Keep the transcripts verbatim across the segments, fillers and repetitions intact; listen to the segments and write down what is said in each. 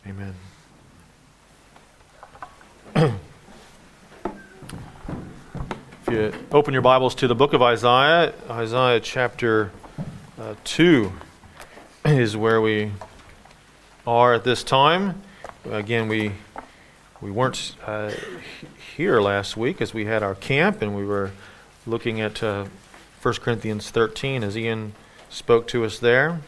Amen. If you open your Bibles to the book of Isaiah, Isaiah chapter uh, two is where we are at this time. Again, we we weren't uh, here last week as we had our camp, and we were looking at uh, First Corinthians thirteen as Ian spoke to us there.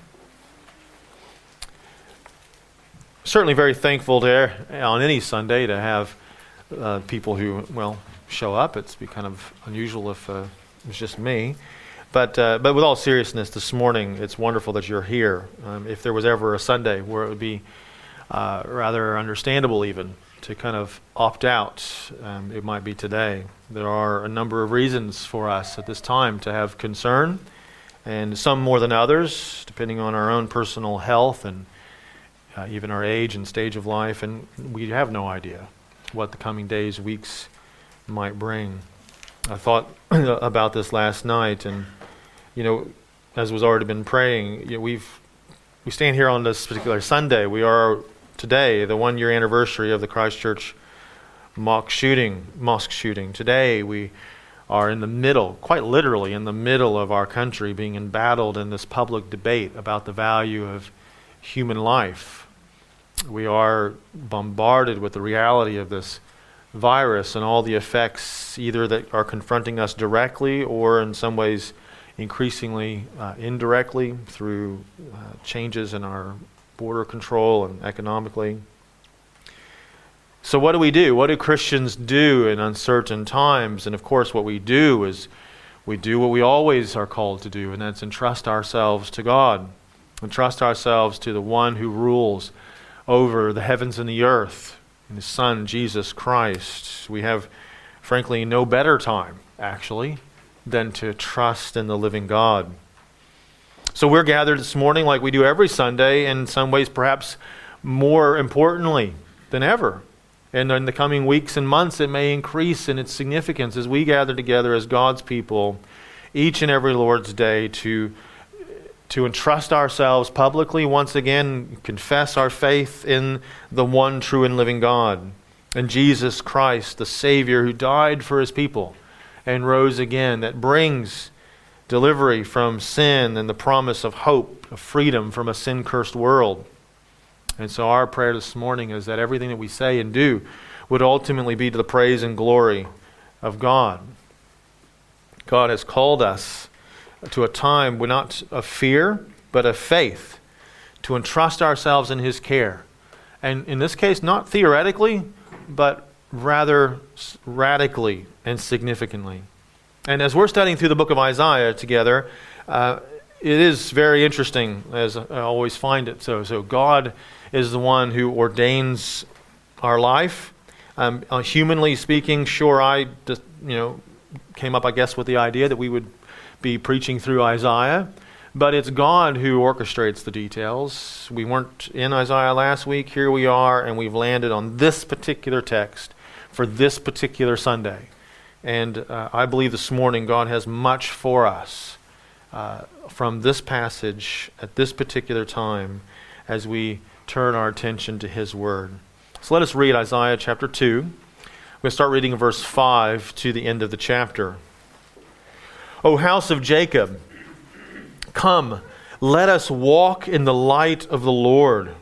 Certainly very thankful there on any Sunday to have uh, people who, well, show up. It's be kind of unusual if uh, it was just me. But uh, but with all seriousness, this morning, it's wonderful that you're here. Um, if there was ever a Sunday where it would be uh, rather understandable even to kind of opt out, um, it might be today. There are a number of reasons for us at this time to have concern, and some more than others, depending on our own personal health and Uh, even our age and stage of life, and we have no idea what the coming days, weeks might bring. I thought about this last night, and you know, as was already been praying, you know, we've we stand here on this particular Sunday. We are today the one-year anniversary of the Christchurch mosque shooting. Mosque shooting. Today we are in the middle, quite literally, in the middle of our country being embattled in this public debate about the value of human life. We are bombarded with the reality of this virus and all the effects either that are confronting us directly or in some ways increasingly uh, indirectly through uh, changes in our border control and economically. So what do we do? What do Christians do in uncertain times? And of course what we do is we do what we always are called to do, and that's entrust ourselves to God. Entrust ourselves to the one who rules over the heavens and the earth, and His Son, Jesus Christ. We have, frankly, no better time, actually, than to trust in the living God. So we're gathered this morning like we do every Sunday, in some ways perhaps more importantly than ever. And in the coming weeks and months, it may increase in its significance as we gather together as God's people each and every Lord's Day to to entrust ourselves publicly, once again, confess our faith in the one true and living God, and Jesus Christ, the Savior who died for His people and rose again, that brings delivery from sin and the promise of hope, of freedom from a sin-cursed world. And so our prayer this morning is that everything that we say and do would ultimately be to the praise and glory of God. God has called us to a time we're not of fear, but of faith, to entrust ourselves in His care. And in this case, not theoretically, but rather radically and significantly. And as we're studying through the book of Isaiah together, uh, it is very interesting, as I always find it. So, so God is the one who ordains our life. Um, uh, humanly speaking, sure, I just, you know, came up, I guess, with the idea that we would be preaching through Isaiah, but it's God who orchestrates the details. We weren't in Isaiah last week. Here we are, and we've landed on this particular text for this particular Sunday. And uh, I believe this morning God has much for us uh, from this passage at this particular time as we turn our attention to His Word. So let us read Isaiah chapter two. We're going to start reading in verse five to the end of the chapter. O house of Jacob, come, let us walk in the light of the Lord.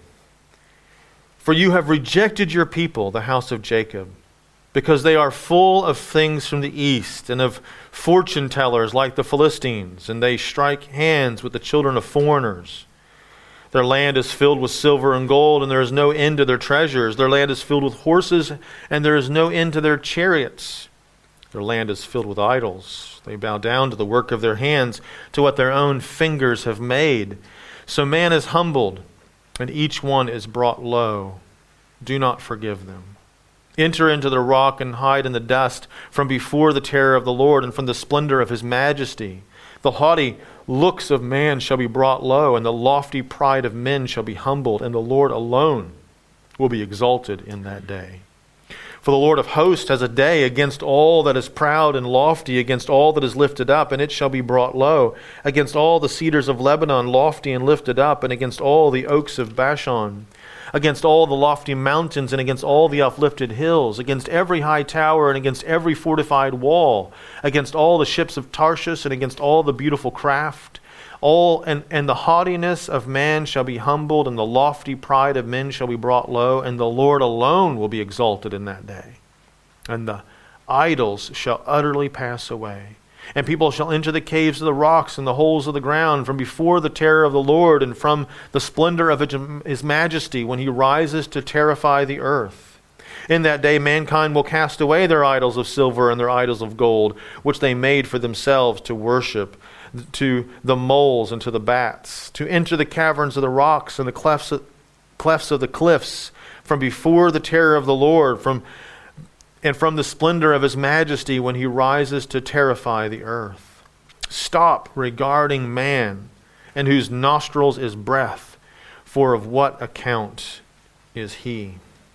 For you have rejected your people, the house of Jacob, because they are full of things from the east and of fortune tellers like the Philistines, and they strike hands with the children of foreigners. Their land is filled with silver and gold, and there is no end to their treasures. Their land is filled with horses, and there is no end to their chariots. Their land is filled with idols. They bow down to the work of their hands, to what their own fingers have made. So man is humbled, and each one is brought low. Do not forgive them. Enter into the rock and hide in the dust from before the terror of the Lord and from the splendor of His majesty. The haughty looks of man shall be brought low, and the lofty pride of men shall be humbled, and the Lord alone will be exalted in that day. For the Lord of hosts has a day against all that is proud and lofty, against all that is lifted up, and it shall be brought low, against all the cedars of Lebanon, lofty and lifted up, and against all the oaks of Bashan. against all the lofty mountains and against all the uplifted hills, against every high tower and against every fortified wall, against all the ships of Tarshish and against all the beautiful craft. All and, and the haughtiness of man shall be humbled, and the lofty pride of men shall be brought low, and the Lord alone will be exalted in that day. And the idols shall utterly pass away. And people shall enter the caves of the rocks and the holes of the ground from before the terror of the Lord and from the splendor of his majesty when he rises to terrify the earth. In that day mankind will cast away their idols of silver and their idols of gold, which they made for themselves to worship, to the moles and to the bats, to enter the caverns of the rocks and the clefts of, clefts of the cliffs from before the terror of the Lord, from and from the splendor of his majesty when he rises to terrify the earth. Stop regarding man, in whose nostrils is breath, for of what account is he?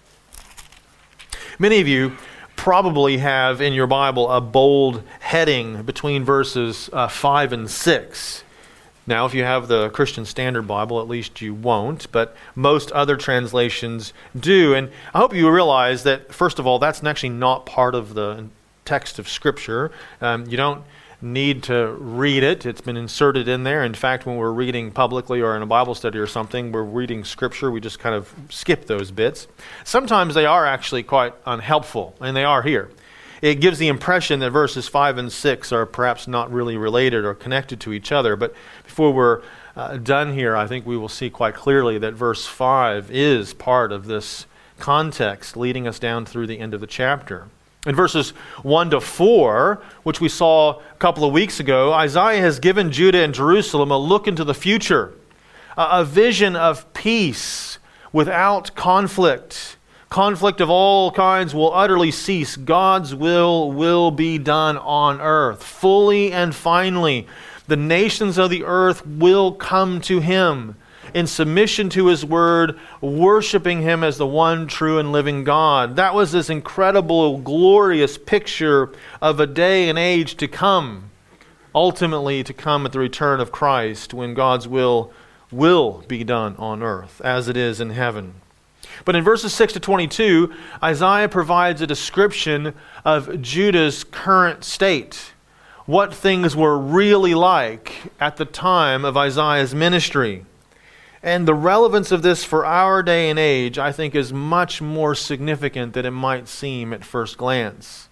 Many of you probably have in your Bible a bold heading between verses uh, five and six. Now, if you have the Christian Standard Bible, at least you won't, but most other translations do. And I hope you realize that, first of all, that's actually not part of the text of Scripture. Um, you don't need to read it. It's been inserted in there. In fact, when we're reading publicly or in a Bible study or something, we're reading Scripture, we just kind of skip those bits. Sometimes they are actually quite unhelpful, and they are here. It gives the impression that verses five and six are perhaps not really related or connected to each other. But before we're uh, done here, I think we will see quite clearly that verse five is part of this context leading us down through the end of the chapter. In verses one to four, which we saw a couple of weeks ago, Isaiah has given Judah and Jerusalem a look into the future, a, a vision of peace without conflict. Conflict of all kinds will utterly cease. God's will will be done on earth, fully and finally. The nations of the earth will come to him in submission to his word, worshiping him as the one true and living God. That was this incredible, glorious picture of a day and age to come, ultimately to come at the return of Christ, when God's will will be done on earth as it is in heaven. But in verses six to twenty-two, Isaiah provides a description of Judah's current state, what things were really like at the time of Isaiah's ministry. And the relevance of this for our day and age, I think, is much more significant than it might seem at first glance.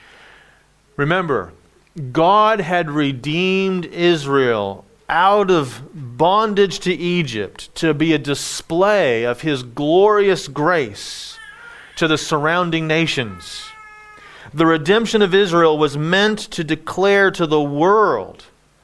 Remember, God had redeemed Israel out of bondage to Egypt to be a display of his glorious grace to the surrounding nations. The redemption of Israel was meant to declare to the world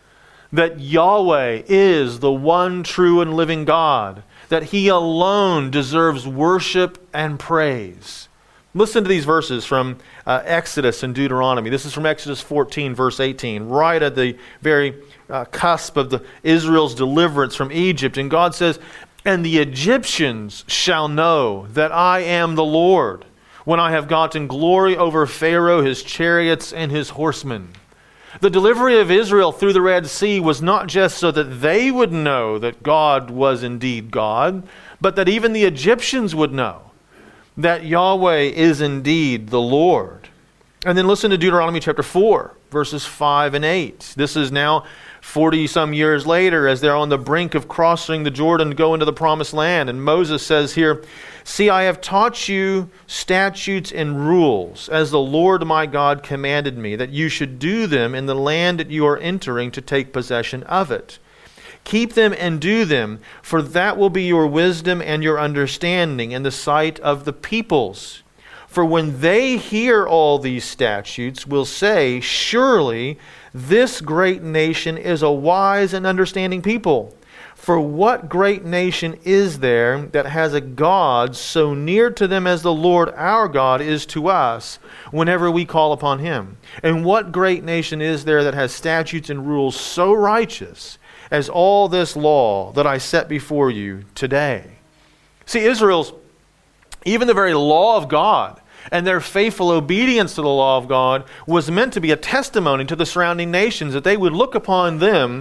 that Yahweh is the one true and living God, that he alone deserves worship and praise. Listen to these verses from uh, Exodus and Deuteronomy. This is from Exodus fourteen, verse eighteen, right at the very uh, cusp of the Israel's deliverance from Egypt. And God says, "And the Egyptians shall know that I am the Lord, when I have gotten glory over Pharaoh, his chariots, and his horsemen." The delivery of Israel through the Red Sea was not just so that they would know that God was indeed God, but that even the Egyptians would know that Yahweh is indeed the Lord. And then listen to Deuteronomy chapter four, verses five and eight. This is now forty some years later, as they're on the brink of crossing the Jordan to go into the promised land. And Moses says here, "See, I have taught you statutes and rules, as the Lord my God commanded me, that you should do them in the land that you are entering to take possession of it. Keep them and do them, for that will be your wisdom and your understanding in the sight of the peoples. For when they hear all these statutes, will say, surely this great nation is a wise and understanding people. For what great nation is there that has a God so near to them as the Lord our God is to us whenever we call upon him? And what great nation is there that has statutes and rules so righteous as all this law that I set before you today?" See, Israel's, even the very law of God and their faithful obedience to the law of God was meant to be a testimony to the surrounding nations, that they would look upon them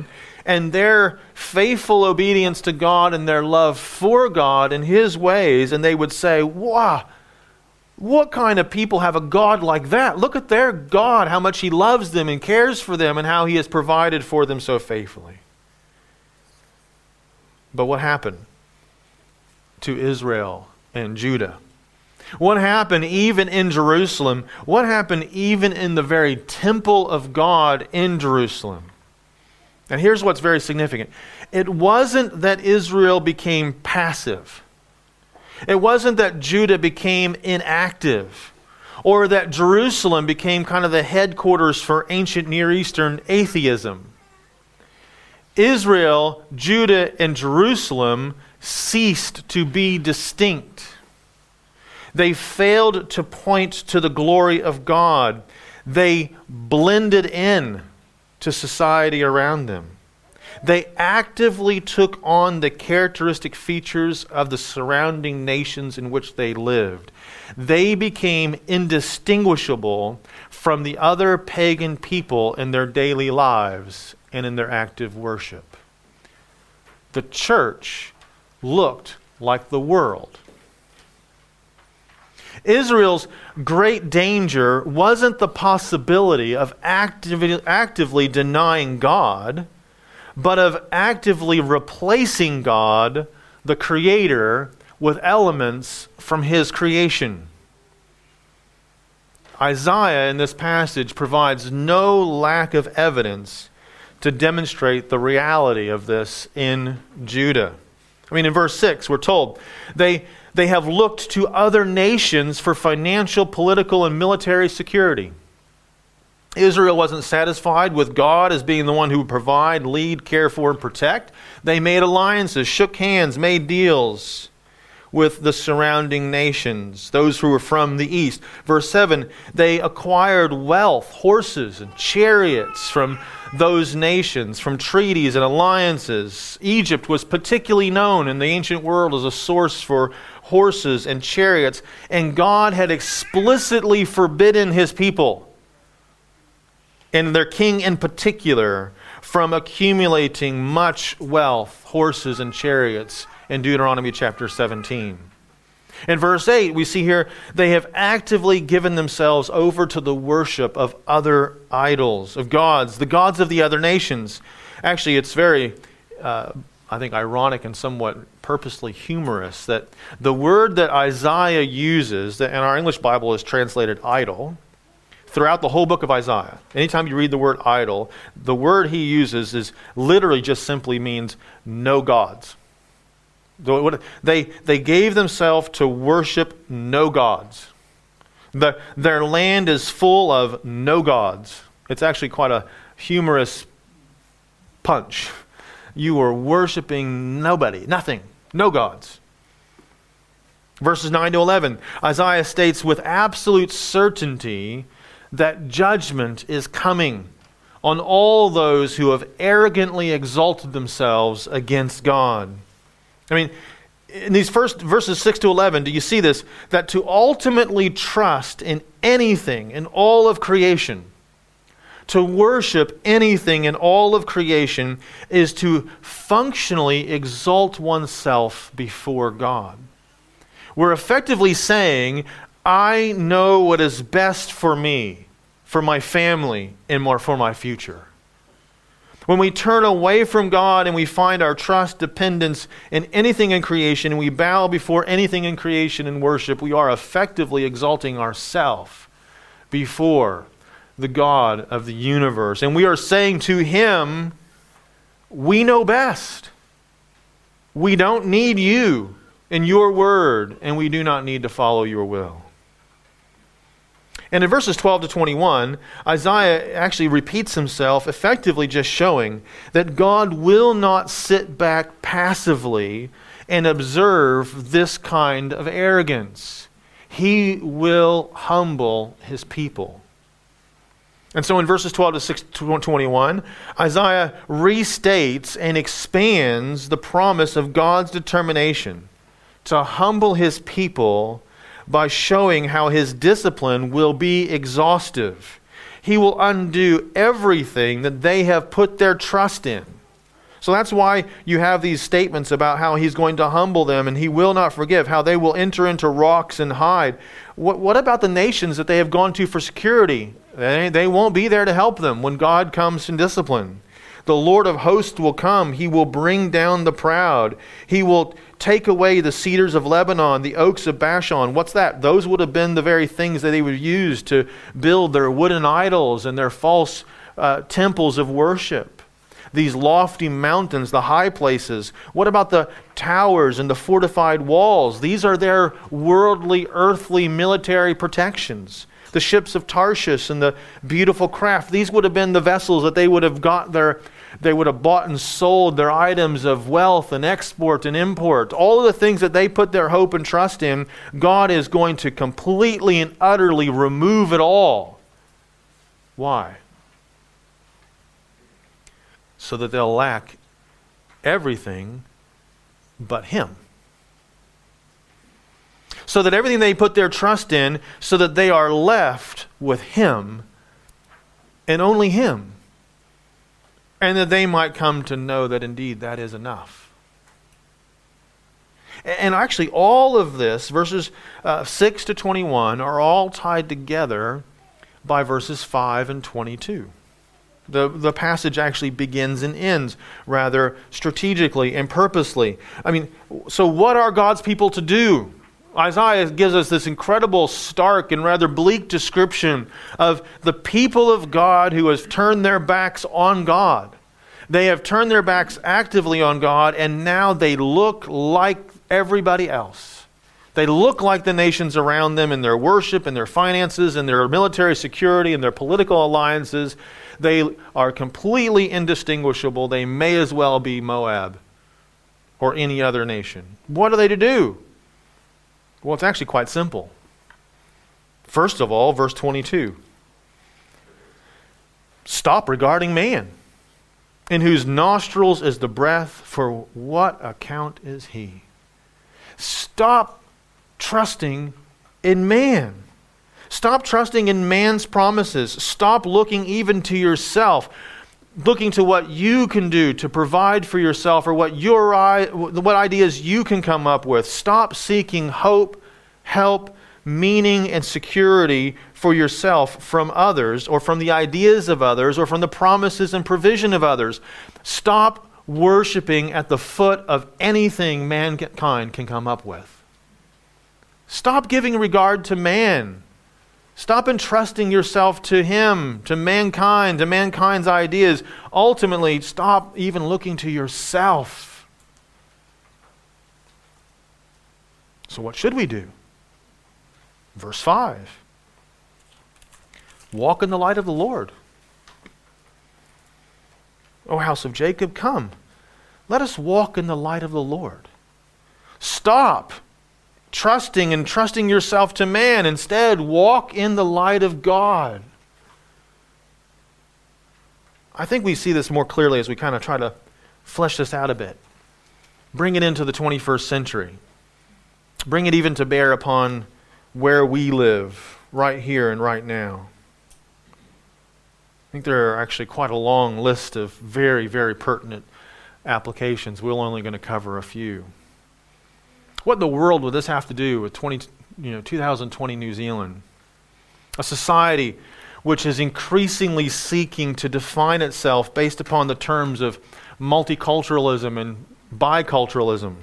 and their faithful obedience to God and their love for God and His ways, and they would say, wow, what kind of people have a God like that? Look at their God, how much He loves them and cares for them and how He has provided for them so faithfully. But what happened to Israel and Judah? What happened even in Jerusalem? What happened even in the very temple of God in Jerusalem? And here's what's very significant. It wasn't that Israel became passive. It wasn't that Judah became inactive, or that Jerusalem became kind of the headquarters for ancient Near Eastern atheism. Israel, Judah, and Jerusalem ceased to be distinct. They failed to point to the glory of God. They blended in to society around them. They actively took on the characteristic features of the surrounding nations in which they lived. They became indistinguishable from the other pagan people in their daily lives and in their active worship. The church looked like the world. Israel's great danger wasn't the possibility of actively, actively denying God, but of actively replacing God, the Creator, with elements from His creation. Isaiah in this passage provides no lack of evidence to demonstrate the reality of this in Judah. I mean, in verse six, we're told, they, they have looked to other nations for financial, political, and military security. Israel wasn't satisfied with God as being the one who would provide, lead, care for, and protect. They made alliances, shook hands, made deals with the surrounding nations, those who were from the east. Verse seven, they acquired wealth, horses, and chariots from those nations, from treaties and alliances. Egypt was particularly known in the ancient world as a source for horses and chariots, and God had explicitly forbidden His people, and their king in particular, from accumulating much wealth, horses and chariots, in Deuteronomy chapter seventeen. In verse eight, we see here, they have actively given themselves over to the worship of other idols, of gods, the gods of the other nations. Actually, it's very, uh, I think, ironic and somewhat purposely humorous that the word that Isaiah uses, that in our English Bible is translated idol, throughout the whole book of Isaiah, anytime you read the word idol, the word he uses is literally just simply means no gods. They, they gave themselves to worship no gods. The, their land is full of no gods. It's actually quite a humorous punch. You are worshiping nobody, nothing, no gods. Verses nine to eleven, Isaiah states with absolute certainty that judgment is coming on all those who have arrogantly exalted themselves against God. I mean, in these first verses six to eleven, do you see this? That to ultimately trust in anything in all of creation, to worship anything in all of creation, is to functionally exalt oneself before God. We're effectively saying, I know what is best for me, for my family, and more for my future. When we turn away from God and we find our trust, dependence in anything in creation, and we bow before anything in creation and worship, we are effectively exalting ourselves before the God of the universe. And we are saying to Him, we know best. We don't need you and your word, and we do not need to follow your will. And in verses twelve to twenty-one, Isaiah actually repeats himself, effectively just showing that God will not sit back passively and observe this kind of arrogance. He will humble His people. And so in verses twelve to twenty-one, Isaiah restates and expands the promise of God's determination to humble His people by showing how His discipline will be exhaustive. He will undo everything that they have put their trust in. So that's why you have these statements about how he's going to humble them and he will not forgive, how they will enter into rocks and hide. What, what about the nations that they have gone to for security? They, they won't be there to help them when God comes in discipline. The Lord of hosts will come. He will bring down the proud. He will take away the cedars of Lebanon, the oaks of Bashan. What's that? Those would have been the very things that they would use to build their wooden idols and their false uh, temples of worship. These lofty mountains, the high places. What about the towers and the fortified walls? These are their worldly, earthly, military protections. The ships of Tarshish and the beautiful craft. These would have been the vessels that they would have got their, they would have bought and sold their items of wealth and export and import. All of the things that they put their hope and trust in, God is going to completely and utterly remove it all. Why? So that they'll lack everything but Him. So that everything they put their trust in, so that they are left with Him and only Him. And that they might come to know that indeed that is enough. And actually all of this, verses uh, six to twenty-one, are all tied together by verses five and twenty-two. The, the passage actually begins and ends rather strategically and purposely. I mean, so what are God's people to do? Isaiah gives us this incredible, stark, and rather bleak description of the people of God who have turned their backs on God. They have turned their backs actively on God, and now they look like everybody else. They look like the nations around them in their worship, in their finances, in their military security, in their political alliances. They are completely indistinguishable. They may as well be Moab or any other nation. What are they to do? Well, it's actually quite simple. First of all, verse twenty-two. Stop regarding man, in whose nostrils is the breath, for what account is he? Stop trusting in man. Stop trusting in man's promises. Stop looking even to yourself, looking to what you can do to provide for yourself or what your what ideas you can come up with. Stop seeking hope, help, meaning, and security for yourself from others or from the ideas of others or from the promises and provision of others. Stop worshiping at the foot of anything mankind can come up with. Stop giving regard to man. Stop entrusting yourself to him, to mankind, to mankind's ideas. Ultimately, stop even looking to yourself. So what should we do? Verse five. Walk in the light of the Lord. O house of Jacob, come. Let us walk in the light of the Lord. Stop trusting and trusting yourself to man. Instead, walk in the light of God. I think we see this more clearly as we kind of try to flesh this out a bit. Bring it into the twenty-first century. Bring it even to bear upon where we live, right here and right now. I think there are actually quite a long list of very, very pertinent applications. We're only going to cover a few. What in the world would this have to do with twenty, you know, two thousand twenty New Zealand? A society which is increasingly seeking to define itself based upon the terms of multiculturalism and biculturalism.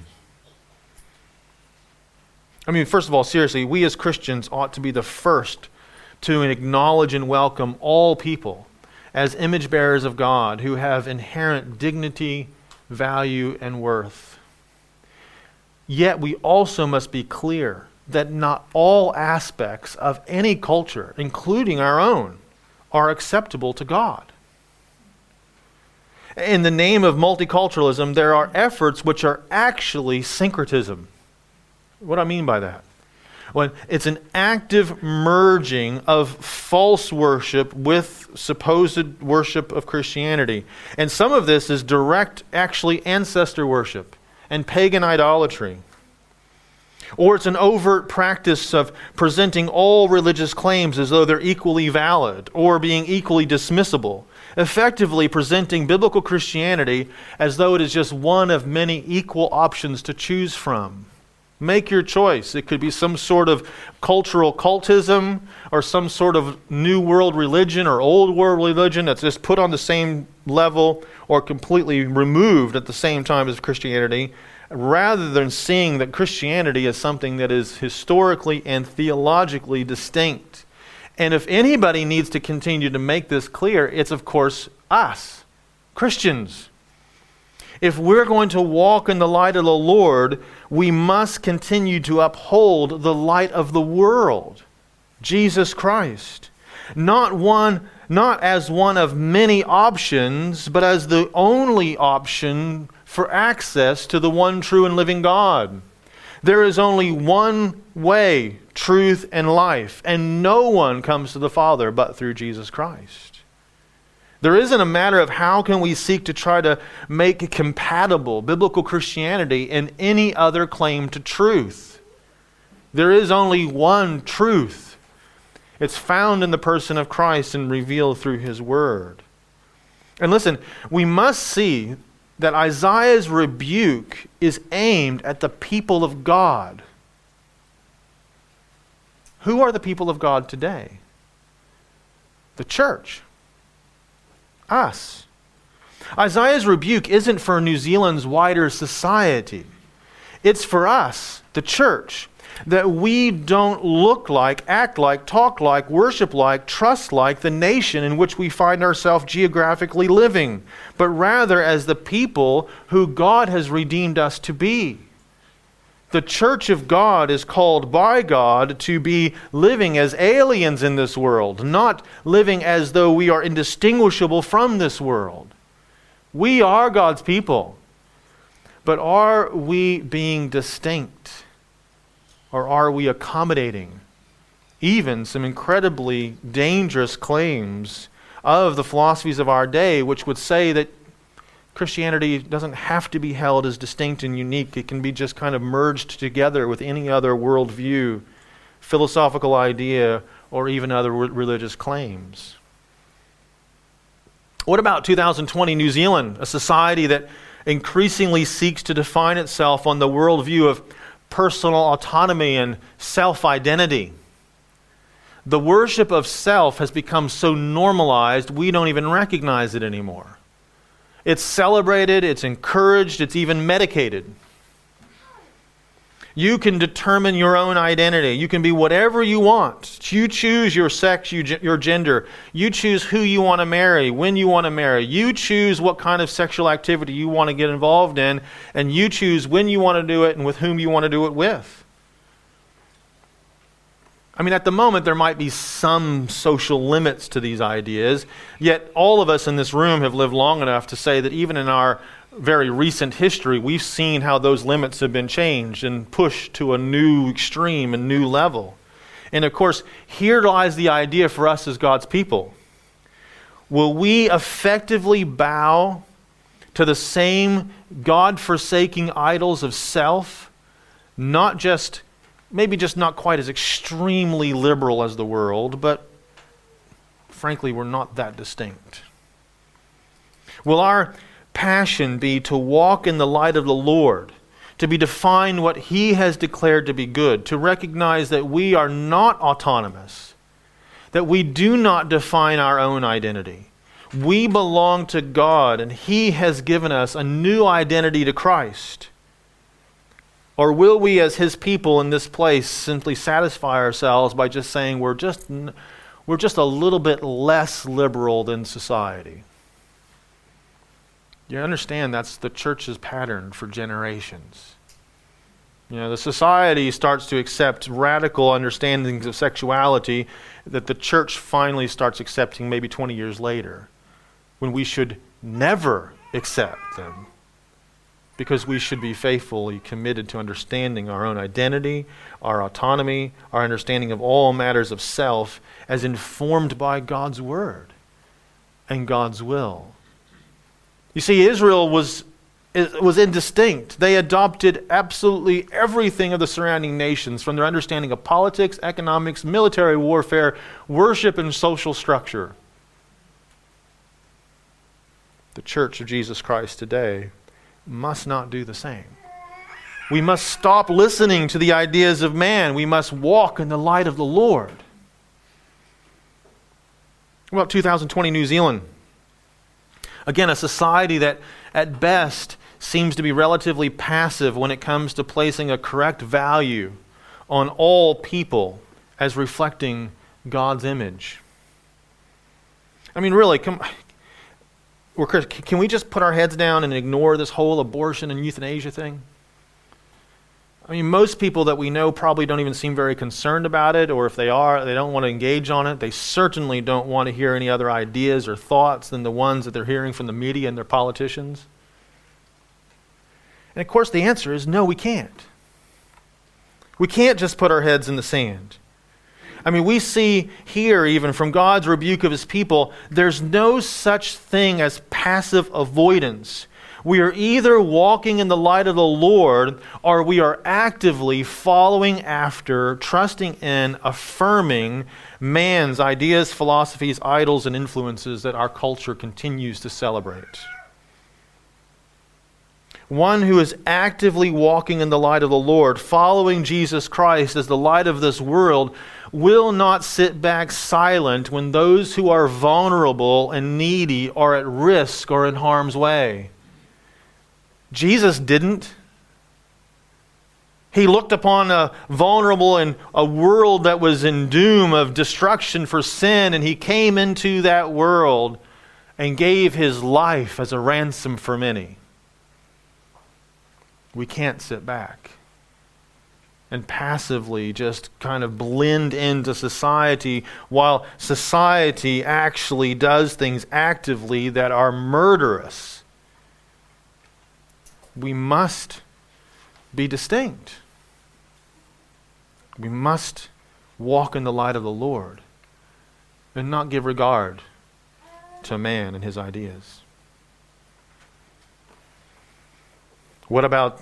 I mean, first of all, seriously, we as Christians ought to be the first to acknowledge and welcome all people as image bearers of God who have inherent dignity, value, and worth. Yet we also must be clear that not all aspects of any culture, including our own, are acceptable to God. In the name of multiculturalism, there are efforts which are actually syncretism. What do I mean by that? Well, it's an active merging of false worship with supposed worship of Christianity. And some of this is direct, actually, ancestor worship and pagan idolatry. Or it's an overt practice of presenting all religious claims as though they're equally valid or being equally dismissible, effectively presenting biblical Christianity as though it is just one of many equal options to choose from. Make your choice. It could be some sort of cultural cultism or some sort of new world religion or old world religion that's just put on the same level or completely removed at the same time as Christianity, rather than seeing that Christianity is something that is historically and theologically distinct. And if anybody needs to continue to make this clear, it's of course us, Christians. If we're going to walk in the light of the Lord, we must continue to uphold the light of the world, Jesus Christ. Not one, not as one of many options, but as the only option for access to the one true and living God. There is only one way, truth, and life, and no one comes to the Father but through Jesus Christ. There isn't a matter of how can we seek to try to make compatible biblical Christianity and any other claim to truth. There is only one truth. It's found in the person of Christ and revealed through His Word. And listen, we must see that Isaiah's rebuke is aimed at the people of God. Who are the people of God today? The church. Us. Isaiah's rebuke isn't for New Zealand's wider society. It's for us, the church, that we don't look like, act like, talk like, worship like, trust like the nation in which we find ourselves geographically living, but rather as the people who God has redeemed us to be. The church of God is called by God to be living as aliens in this world, not living as though we are indistinguishable from this world. We are God's people, but are we being distinct? Or are we accommodating even some incredibly dangerous claims of the philosophies of our day, which would say that Christianity doesn't have to be held as distinct and unique. It can be just kind of merged together with any other worldview, philosophical idea, or even other re- religious claims. What about two thousand twenty New Zealand, a society that increasingly seeks to define itself on the worldview of personal autonomy and self-identity? The worship of self has become so normalized we don't even recognize it anymore. It's celebrated, it's encouraged, it's even medicated. You can determine your own identity. You can be whatever you want. You choose your sex, you, your gender. You choose who you want to marry, when you want to marry. You choose what kind of sexual activity you want to get involved in, and you choose when you want to do it and with whom you want to do it with. I mean, at the moment, there might be some social limits to these ideas, yet all of us in this room have lived long enough to say that even in our very recent history, we've seen how those limits have been changed and pushed to a new extreme and new level. And of course, here lies the idea for us as God's people. Will we effectively bow to the same God-forsaking idols of self, not just maybe just not quite as extremely liberal as the world, but frankly, we're not that distinct? Will our passion be to walk in the light of the Lord, to be defined what He has declared to be good, to recognize that we are not autonomous, that we do not define our own identity. We belong to God, and He has given us a new identity to Christ. Or will we, as His people in this place, simply satisfy ourselves by just saying we're just we're just a little bit less liberal than society? You understand that's the church's pattern for generations. You know, the society starts to accept radical understandings of sexuality that the church finally starts accepting maybe twenty years later, when we should never accept them. Because we should be faithfully committed to understanding our own identity, our autonomy, our understanding of all matters of self as informed by God's Word and God's will. You see, Israel was it was indistinct. They adopted absolutely everything of the surrounding nations, from their understanding of politics, economics, military warfare, worship, and social structure. The Church of Jesus Christ today must not do the same. We must stop listening to the ideas of man. We must walk in the light of the Lord. What about two thousand twenty New Zealand? Again, a society that at best seems to be relatively passive when it comes to placing a correct value on all people as reflecting God's image. I mean, really, come, we're, can we just put our heads down and ignore this whole abortion and euthanasia thing? I mean, most people that we know probably don't even seem very concerned about it, or if they are, they don't want to engage on it. They certainly don't want to hear any other ideas or thoughts than the ones that they're hearing from the media and their politicians. And of course the answer is no, we can't. We can't just put our heads in the sand. I mean, we see here, even from God's rebuke of his people, there's no such thing as passive avoidance. We are either walking in the light of the Lord, or we are actively following after, trusting in, affirming man's ideas, philosophies, idols, and influences that our culture continues to celebrate. One who is actively walking in the light of the Lord, following Jesus Christ as the light of this world, will not sit back silent when those who are vulnerable and needy are at risk or in harm's way. Jesus didn't. He looked upon a vulnerable and a world that was in doom of destruction for sin, and he came into that world and gave his life as a ransom for many. We can't sit back and passively just kind of blend into society while society actually does things actively that are murderous. We must be distinct. We must walk in the light of the Lord and not give regard to man and his ideas. What about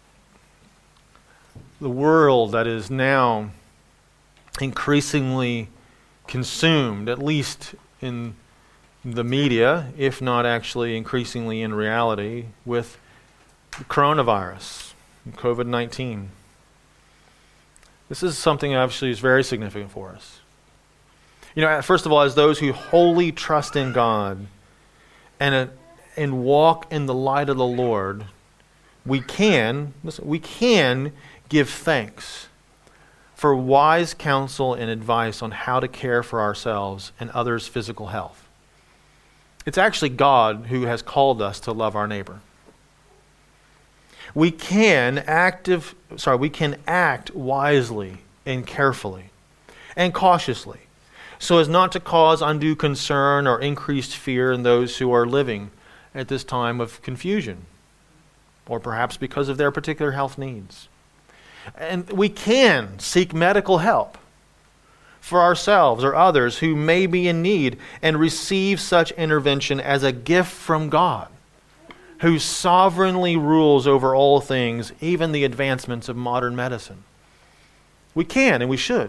the world that is now increasingly consumed, at least in the media, if not actually increasingly in reality, with coronavirus, covid nineteen? This is something obviously is very significant for us. You know, first of all, as those who wholly trust in God and, uh, and walk in the light of the Lord, we can, listen, we can give thanks for wise counsel and advice on how to care for ourselves and others' physical health. It's actually God who has called us to love our neighbor. We can active, sorry, we can act wisely and carefully and cautiously so as not to cause undue concern or increased fear in those who are living at this time of confusion, or perhaps because of their particular health needs. And we can seek medical help for ourselves or others who may be in need and receive such intervention as a gift from God, who sovereignly rules over all things, even the advancements of modern medicine. We can and we should.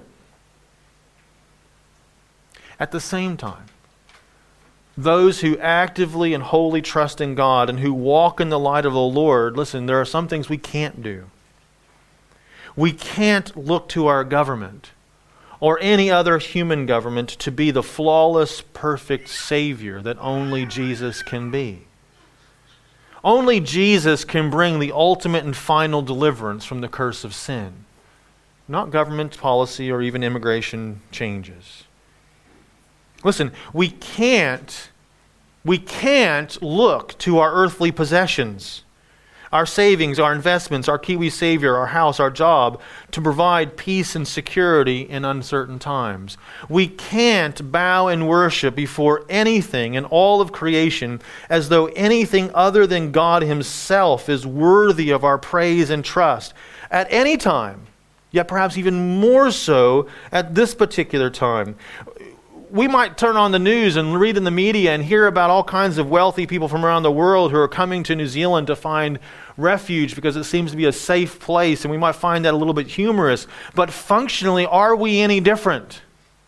At the same time, those who actively and wholly trust in God and who walk in the light of the Lord, listen, there are some things we can't do. We can't look to our government or any other human government to be the flawless, perfect Savior that only Jesus can be. Only Jesus can bring the ultimate and final deliverance from the curse of sin, not government policy or even immigration changes. Listen, we can't, we can't look to our earthly possessions, our savings, our investments, our Kiwi Savior, our house, our job, to provide peace and security in uncertain times. We can't bow in worship before anything in all of creation as though anything other than God Himself is worthy of our praise and trust at any time, yet perhaps even more so at this particular time. we might turn on the news and read in the media and hear about all kinds of wealthy people from around the world who are coming to New Zealand to find refuge because it seems to be a safe place, and we might find that a little bit humorous. But functionally, are we any different?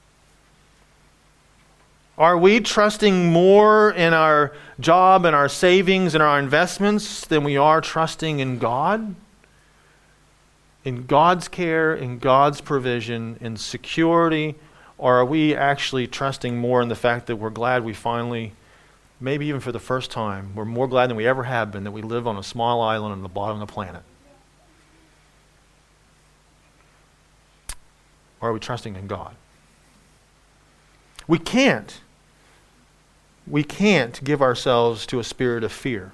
Are we trusting more in our job and our savings and our investments than we are trusting in God? In God's care, in God's provision, in security? Or are we actually trusting more in the fact that we're glad we finally, maybe even for the first time, we're more glad than we ever have been that we live on a small island on the bottom of the planet? Or are we trusting in God? We can't. We can't give ourselves to a spirit of fear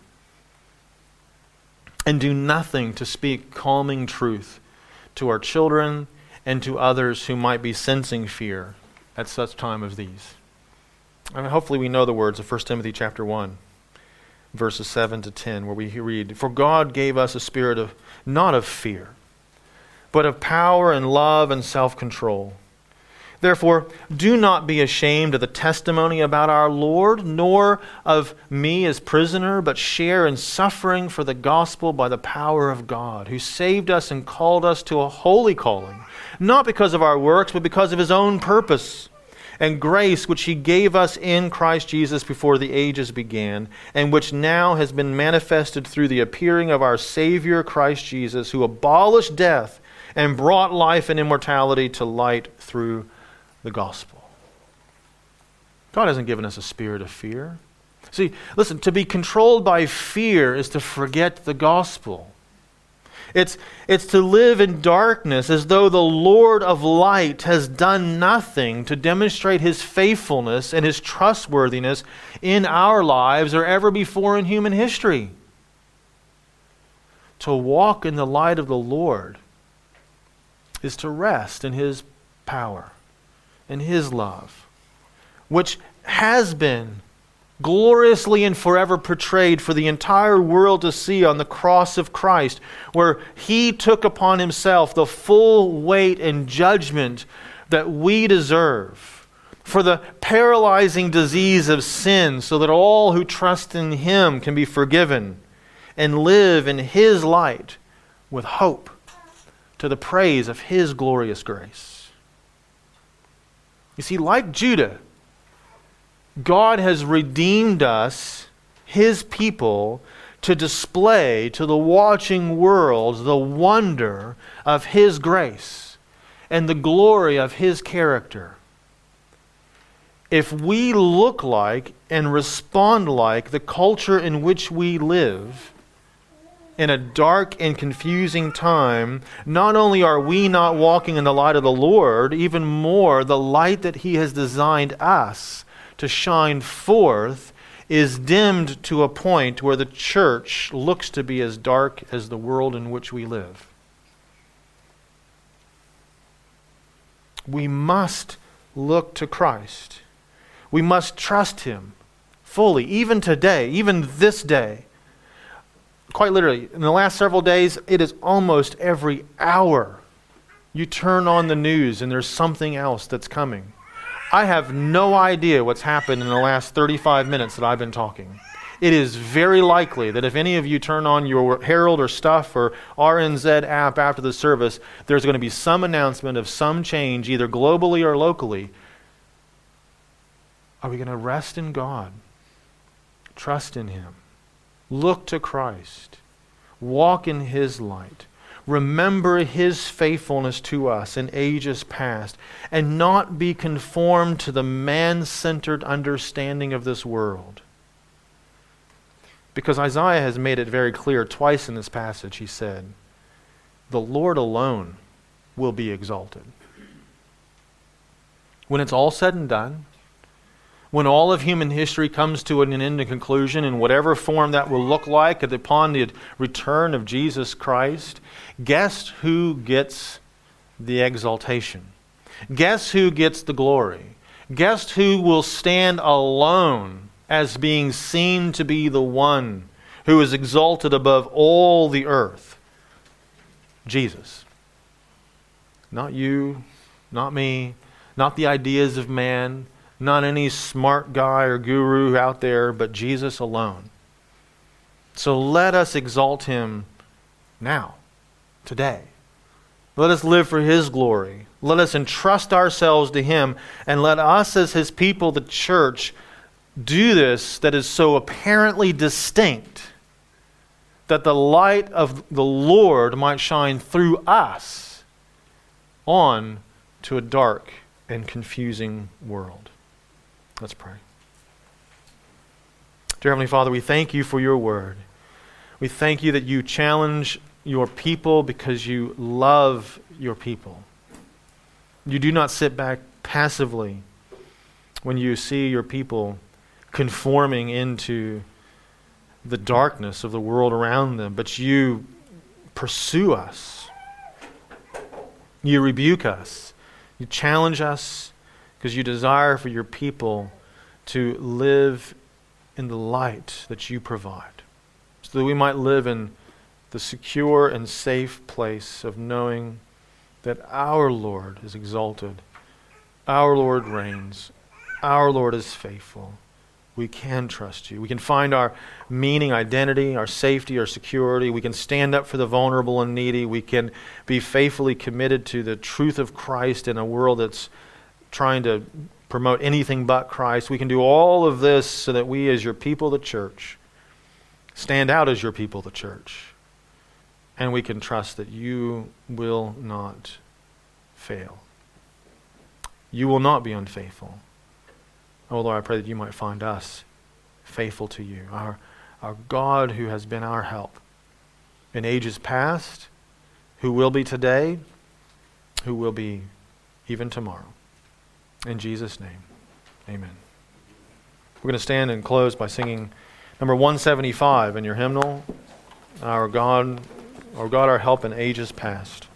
and do nothing to speak calming truth to our children and to others who might be sensing fear at such time as these. I mean, hopefully we know the words of First Timothy chapter one, verses seven to ten, where we read, "For God gave us a spirit of not of fear, but of power and love and self-control. Therefore, do not be ashamed of the testimony about our Lord, nor of me as prisoner, but share in suffering for the gospel by the power of God, who saved us and called us to a holy calling, not because of our works, but because of his own purpose and grace, which he gave us in Christ Jesus before the ages began, and which now has been manifested through the appearing of our Savior Christ Jesus, who abolished death and brought life and immortality to light through the gospel." God hasn't given us a spirit of fear. See, listen, to be controlled by fear is to forget the gospel. It's, it's to live in darkness as though the Lord of light has done nothing to demonstrate his faithfulness and his trustworthiness in our lives or ever before in human history. To walk in the light of the Lord is to rest in his power and his love, which has been gloriously and forever portrayed for the entire world to see on the cross of Christ, where he took upon himself the full weight and judgment that we deserve for the paralyzing disease of sin, so that all who trust in him can be forgiven and live in his light with hope to the praise of his glorious grace. You see, like Judah, God has redeemed us, his people, to display to the watching world the wonder of his grace and the glory of his character. If we look like and respond like the culture in which we live, in a dark and confusing time, not only are we not walking in the light of the Lord, even more, the light that he has designed us to shine forth is dimmed to a point where the church looks to be as dark as the world in which we live. We must look to Christ. We must trust him fully, even today, even this day. Quite literally, in the last several days, it is almost every hour you turn on the news and there's something else that's coming. I have no idea what's happened in the last thirty-five minutes that I've been talking. It is very likely that if any of you turn on your Herald or Stuff or R N Z app after the service, there's going to be some announcement of some change, either globally or locally. Are we going to rest in God? Trust in him. Look to Christ. Walk in his light. Remember his faithfulness to us in ages past, and not be conformed to the man-centered understanding of this world. Because Isaiah has made it very clear twice in this passage. He said, "The Lord alone will be exalted." When it's all said and done, when all of human history comes to an end and conclusion, in whatever form that will look like upon the return of Jesus Christ, guess who gets the exaltation? Guess who gets the glory? Guess who will stand alone as being seen to be the one who is exalted above all the earth? Jesus. Not you, not me, not the ideas of man, not any smart guy or guru out there, but Jesus alone. So let us exalt him now, today. Let us live for his glory. Let us entrust ourselves to him, and let us as his people, the church, do this that is so apparently distinct that the light of the Lord might shine through us on to a dark and confusing world. Let's pray. Dear Heavenly Father, we thank you for your word. We thank you that you challenge your people because you love your people. You do not sit back passively when you see your people conforming into the darkness of the world around them, but you pursue us. You rebuke us. You challenge us because you desire for your people to live in the light that you provide, so that we might live in the secure and safe place of knowing that our Lord is exalted, our Lord reigns, our Lord is faithful. We can trust you. We can find our meaning, identity, our safety, our security. We can stand up for the vulnerable and needy. We can be faithfully committed to the truth of Christ in a world that's trying to promote anything but Christ. We can do all of this so that we as your people, the church, stand out as your people, the church. And we can trust that you will not fail. You will not be unfaithful. Oh Lord, I pray that you might find us faithful to you, our, our God who has been our help in ages past, who will be today, who will be even tomorrow. In Jesus' name, amen. We're going to stand and close by singing number one seventy-five in your hymnal, Our God, our God, our help in ages past.